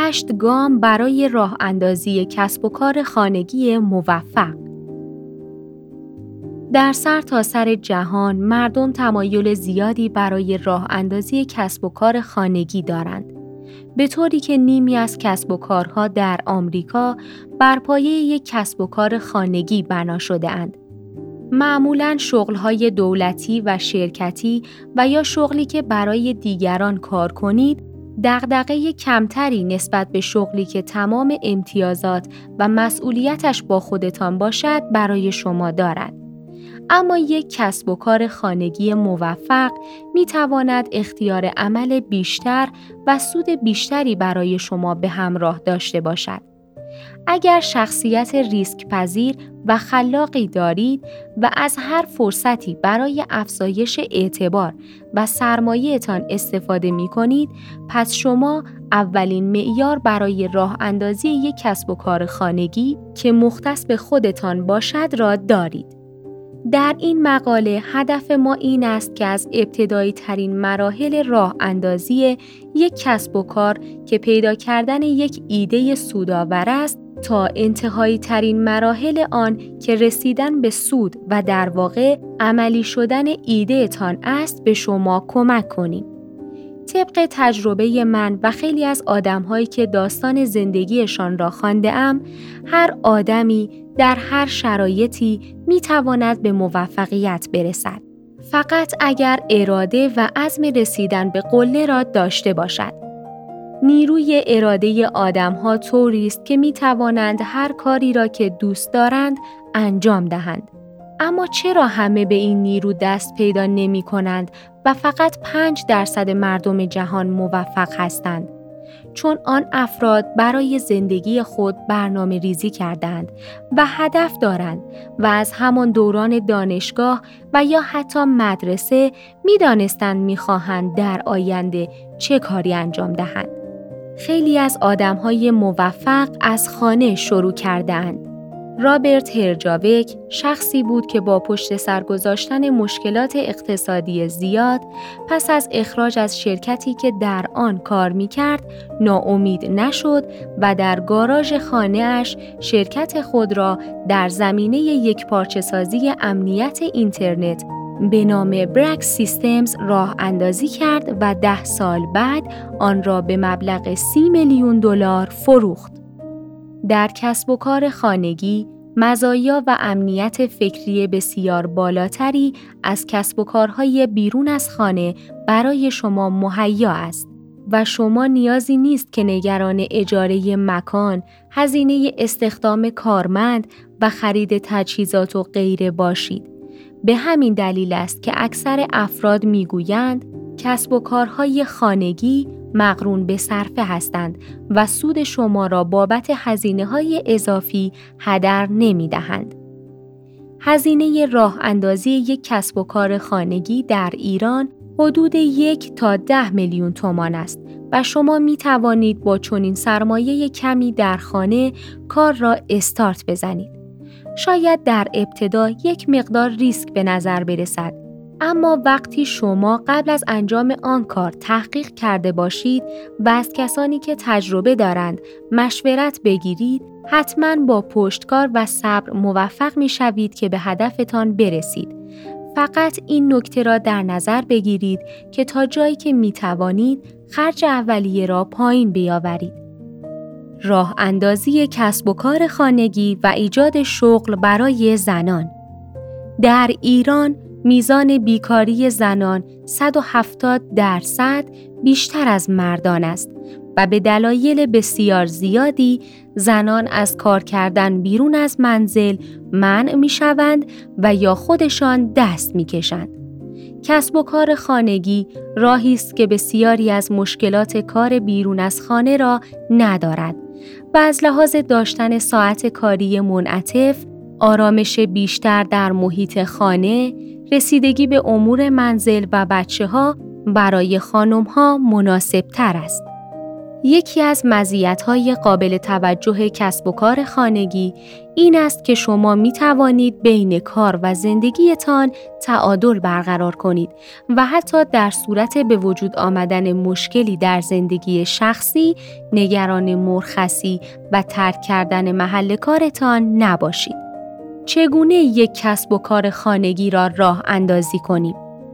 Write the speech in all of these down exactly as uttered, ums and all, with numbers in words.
هشت گام برای راه اندازی کسب و کار خانگی موفق. در سرتاسر جهان مردم تمایل زیادی برای راه اندازی کسب و کار خانگی دارند. به طوری که نیمی از کسب و کارها در آمریکا بر پایه یک کسب و کار خانگی بنا شده اند. معمولاً شغل‌های دولتی و شرکتی و یا شغلی که برای دیگران کار کنید، دغدغه کمتری نسبت به شغلی که تمام امتیازات و مسئولیتش با خودتان باشد برای شما دارد. اما یک کسب و کار خانگی موفق می تواند اختیار عمل بیشتر و سود بیشتری برای شما به همراه داشته باشد. اگر شخصیت ریسک پذیر و خلاقی دارید و از هر فرصتی برای افزایش اعتبار و سرمایه‌تان استفاده می کنید، پس شما اولین معیار برای راه اندازی یک کسب و کار خانگی که مختص به خودتان باشد را دارید. در این مقاله هدف ما این است که از ابتدایی ترین مراحل راه اندازی یک کسب و کار که پیدا کردن یک ایده سودآور است تا انتهایی ترین مراحل آن که رسیدن به سود و در واقع عملی شدن ایده تان است به شما کمک کنیم. طبق تجربه من و خیلی از آدم‌هایی که داستان زندگیشان را خوانده‌ام، هر آدمی در هر شرایطی می‌تواند به موفقیت برسد. فقط اگر اراده و عزم رسیدن به قله را داشته باشد. نیروی اراده آدم‌ها طوری است که می‌توانند هر کاری را که دوست دارند انجام دهند. اما چرا همه به این نیرو دست پیدا نمی کنند و فقط پنج درصد مردم جهان موفق هستند؟ چون آن افراد برای زندگی خود برنامه ریزی کردند و هدف دارند و از همان دوران دانشگاه و یا حتی مدرسه می دانستند می خواهند در آینده چه کاری انجام دهند. خیلی از آدم‌های موفق از خانه شروع کردند. رابرت هرجاوک شخصی بود که با پشت سر گذاشتن مشکلات اقتصادی زیاد پس از اخراج از شرکتی که در آن کار می‌کرد ناامید نشد و در گاراژ خانه‌اش شرکت خود را در زمینه یکپارچه‌سازی امنیت اینترنت به نام برک سیستمز راه اندازی کرد و ده سال بعد آن را به مبلغ سی میلیون دلار فروخت. در کسب و کار خانگی، مزایا و امنیت فکری بسیار بالاتری از کسب و کارهای بیرون از خانه برای شما مهیا است و شما نیازی نیست که نگران اجاره مکان، هزینه استخدام کارمند و خرید تجهیزات و غیره باشید. به همین دلیل است که اکثر افراد میگویند کسب و کارهای خانگی مقرون به صرفه هستند و سود شما را بابت هزینه‌های اضافی هدر نمی‌دهند. هزینه راه اندازی یک کسب و کار خانگی در ایران حدود یک تا ده میلیون تومان است و شما می توانید با چنین سرمایه کمی در خانه کار را استارت بزنید. شاید در ابتدا یک مقدار ریسک به نظر برسد، اما وقتی شما قبل از انجام آن کار تحقیق کرده باشید و از کسانی که تجربه دارند مشورت بگیرید، حتماً با پشتکار و صبر موفق می شوید که به هدفتان برسید. فقط این نکته را در نظر بگیرید که تا جایی که می توانید خرج اولیه را پایین بیاورید. راه اندازی کسب و کار خانگی و ایجاد شغل برای زنان. در ایران میزان بیکاری زنان صد و هفتاد درصد بیشتر از مردان است و به دلایل بسیار زیادی زنان از کار کردن بیرون از منزل منع میشوند و یا خودشان دست میکشند. کسب و کار خانگی راهی است که بسیاری از مشکلات کار بیرون از خانه را ندارد و از لحاظ داشتن ساعت کاری منعطف، آرامش بیشتر در محیط خانه، رسیدگی به امور منزل و بچه‌ها برای خانم‌ها مناسب‌تر است. یکی از مزیت‌های قابل توجه کسب و کار خانگی این است که شما می توانید بین کار و زندگیتان تعادل برقرار کنید و حتی در صورت به وجود آمدن مشکلی در زندگی شخصی، نگران مرخصی و ترک کردن محل کارتان نباشید. چگونه یک کسب و کار خانگی را راه اندازی کنیم؟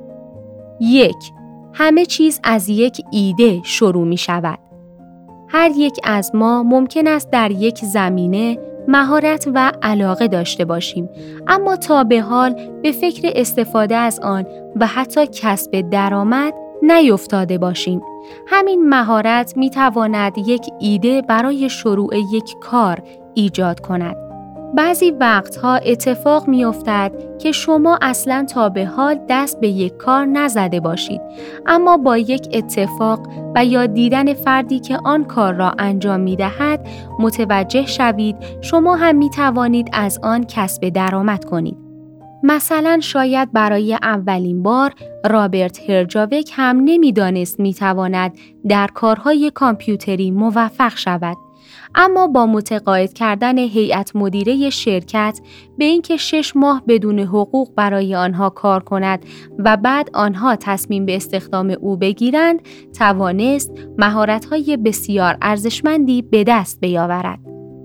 یک، همه چیز از یک ایده شروع می شود. هر یک از ما ممکن است در یک زمینه مهارت و علاقه داشته باشیم، اما تا به حال به فکر استفاده از آن و حتی کسب درآمد نیفتاده باشیم. همین مهارت می تواند یک ایده برای شروع یک کار ایجاد کند. بعضی وقتها اتفاق می افتد که شما اصلاً تا به حال دست به یک کار نزده باشید، اما با یک اتفاق و یا دیدن فردی که آن کار را انجام می دهد متوجه شوید شما هم می توانید از آن کسب درآمد کنید. مثلا شاید برای اولین بار رابرت هرجاوک هم نمی دانست می تواند در کارهای کامپیوتری موفق شود. اما با متقاعد کردن هیئت مدیره شرکت به اینکه شش ماه بدون حقوق برای آنها کار کند و بعد آنها تصمیم به استخدام او بگیرند، توانست مهارت‌های بسیار ارزشمندی به دست بیاورد.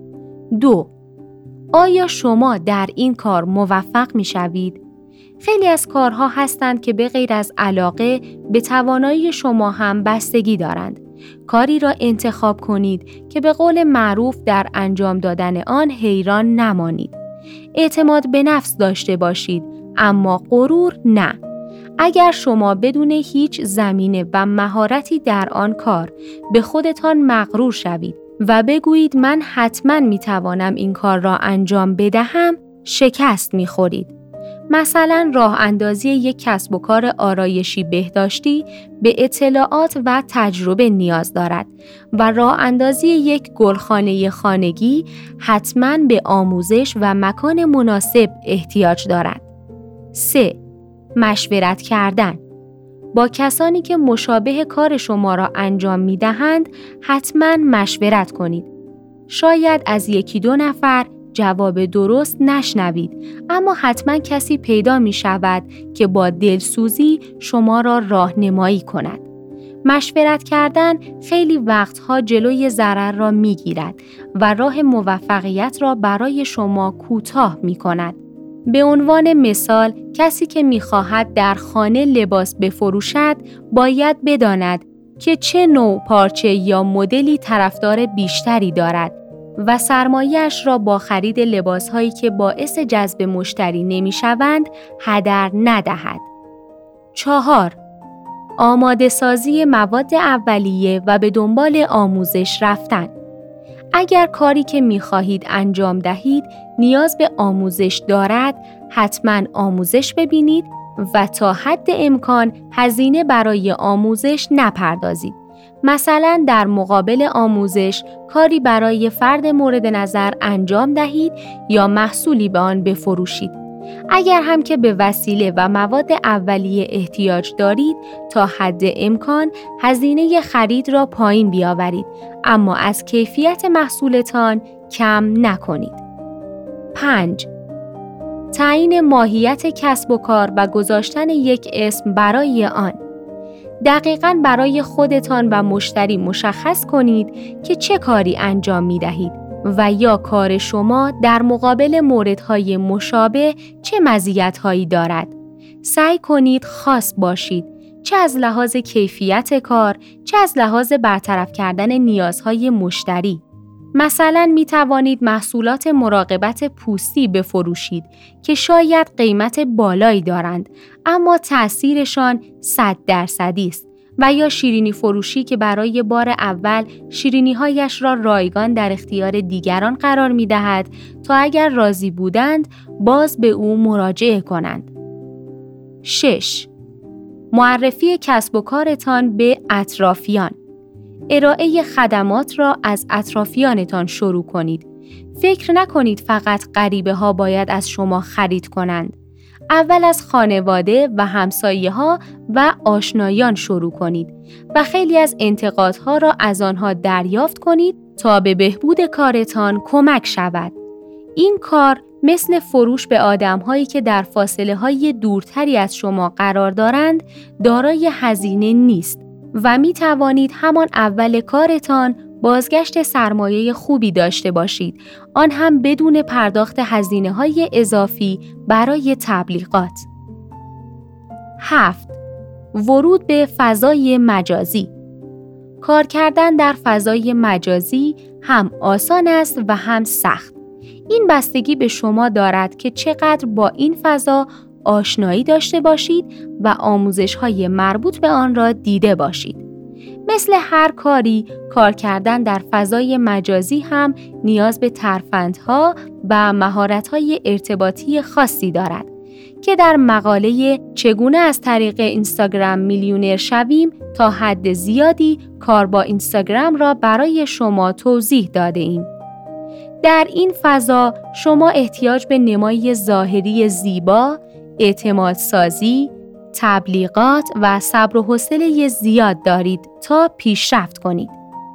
دو. آیا شما در این کار موفق می‌شوید؟ خیلی از کارها هستند که به غیر از علاقه به توانایی شما هم بستگی دارند. کاری را انتخاب کنید که به قول معروف در انجام دادن آن حیران نمانید. اعتماد به نفس داشته باشید، اما غرور نه. اگر شما بدون هیچ زمینه و مهارتی در آن کار به خودتان مغرور شوید و بگویید من حتما میتوانم این کار را انجام بدهم، شکست میخورید. مثلا راه اندازی یک کسب و کار آرایشی بهداشتی به اطلاعات و تجربه نیاز دارد و راه اندازی یک گلخانه خانگی حتماً به آموزش و مکان مناسب احتیاج دارد. سه. مشورت کردن. با کسانی که مشابه کار شما را انجام می دهند حتماً مشورت کنید. شاید از یکی دو نفر جواب درست نشنوید، اما حتما کسی پیدا می شود که با دلسوزی شما را راهنمایی کند. مشورت کردن خیلی وقتها جلوی ضرر را می گیرد و راه موفقیت را برای شما کوتاه می کند. به عنوان مثال، کسی که می خواهد در خانه لباس بفروشد باید بداند که چه نوع پارچه یا مدلی طرفدار بیشتری دارد و سرمایه‌اش را با خرید لباس‌هایی که باعث جذب مشتری نمی‌شوند هدر ندهد. چهار. آماده سازی مواد اولیه و به دنبال آموزش رفتن. اگر کاری که می‌خواهید انجام دهید نیاز به آموزش دارد، حتماً آموزش ببینید و تا حد امکان هزینه برای آموزش نپردازید. مثلا در مقابل آموزش کاری برای فرد مورد نظر انجام دهید یا محصولی به آن بفروشید. اگر هم که به وسیله و مواد اولیه احتیاج دارید، تا حد امکان هزینه خرید را پایین بیاورید، اما از کیفیت محصولتان کم نکنید. پنج. تعیین ماهیت کسب و کار و گذاشتن یک اسم برای آن. دقیقاً برای خودتان و مشتری مشخص کنید که چه کاری انجام می دهید و یا کار شما در مقابل موردهای مشابه چه مزیت‌هایی دارد. سعی کنید خاص باشید، چه از لحاظ کیفیت کار، چه از لحاظ برطرف کردن نیازهای مشتری. مثلا می توانید محصولات مراقبت پوستی بفروشید که شاید قیمت بالایی دارند، اما تأثیرشان صد درصدی است، و یا شیرینی فروشی که برای بار اول شیرینی‌هایش را رایگان در اختیار دیگران قرار می دهد تا اگر راضی بودند باز به او مراجعه کنند. شش. معرفی کسب و کارتان به اطرافیان. ارائه خدمات را از اطرافیانتان شروع کنید. فکر نکنید فقط غریبه ها باید از شما خرید کنند. اول از خانواده و همسایه ها و آشنایان شروع کنید و خیلی از انتقادها را از آنها دریافت کنید تا به بهبود کارتان کمک شود. این کار مثل فروش به آدم‌هایی که در فاصله‌های دورتری از شما قرار دارند، دارای هزینه نیست و می توانید همان اول کارتان بازگشت سرمایه خوبی داشته باشید، آن هم بدون پرداخت هزینه‌های اضافی برای تبلیغات. هفت. ورود به فضای مجازی. کار کردن در فضای مجازی هم آسان است و هم سخت. این بستگی به شما دارد که چقدر با این فضا آشنایی داشته باشید و آموزش‌های مربوط به آن را دیده باشید. مثل هر کاری، کار کردن در فضای مجازی هم نیاز به ترفندها و مهارت‌های ارتباطی خاصی دارد که در مقاله چگونه از طریق اینستاگرام میلیونر شویم تا حد زیادی کار با اینستاگرام را برای شما توضیح داده ایم. در این فضا شما احتیاج به نمای ظاهری زیبا، اعتماد سازی، تبلیغات و صبر و حوصله زیاد دارید تا پیشرفت کنید.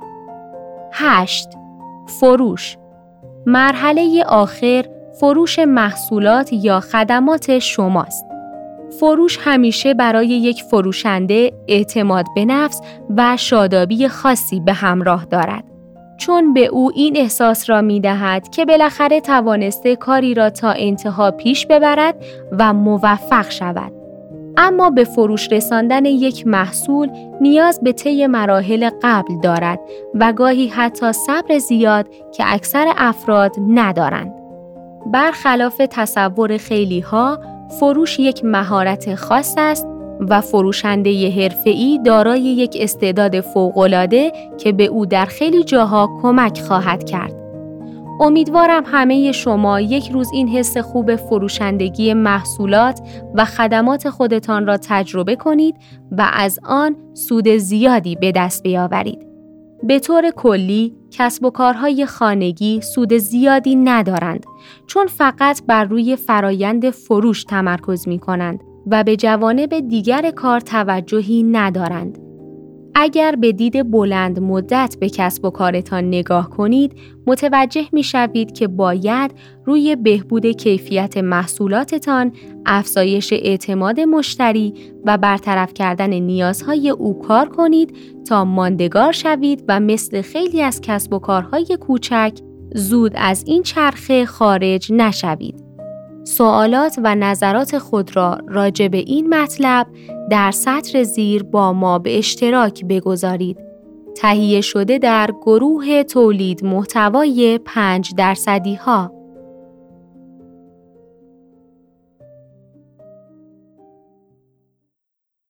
هشت. فروش. مرحله آخر فروش محصولات یا خدمات شماست. فروش همیشه برای یک فروشنده اعتماد به نفس و شادابی خاصی به همراه دارد، چون به او این احساس را می دهد که بالاخره توانسته کاری را تا انتها پیش ببرد و موفق شود. اما به فروش رساندن یک محصول نیاز به طی مراحل قبل دارد و گاهی حتی صبر زیاد که اکثر افراد ندارند. برخلاف تصور خیلی‌ها، فروش یک مهارت خاص است و فروشنده حرفه‌ای دارای یک استعداد فوق‌العاده که به او در خیلی جاها کمک خواهد کرد. امیدوارم همه شما یک روز این حس خوب فروشندگی محصولات و خدمات خودتان را تجربه کنید و از آن سود زیادی به دست بیاورید. به طور کلی، کسب و کارهای خانگی سود زیادی ندارند، چون فقط بر روی فرایند فروش تمرکز می کنند و به جوانب دیگر کار توجهی ندارند. اگر به دید بلند مدت به کسب و کارتان نگاه کنید، متوجه می شوید که باید روی بهبود کیفیت محصولاتتان، افزایش اعتماد مشتری و برطرف کردن نیازهای او کار کنید تا ماندگار شوید و مثل خیلی از کسب و کارهای کوچک زود از این چرخه خارج نشوید. سوالات و نظرات خود را راجع به این مطلب در سطر زیر با ما به اشتراک بگذارید. تهیه شده در گروه تولید محتوای پنج درصدی ها.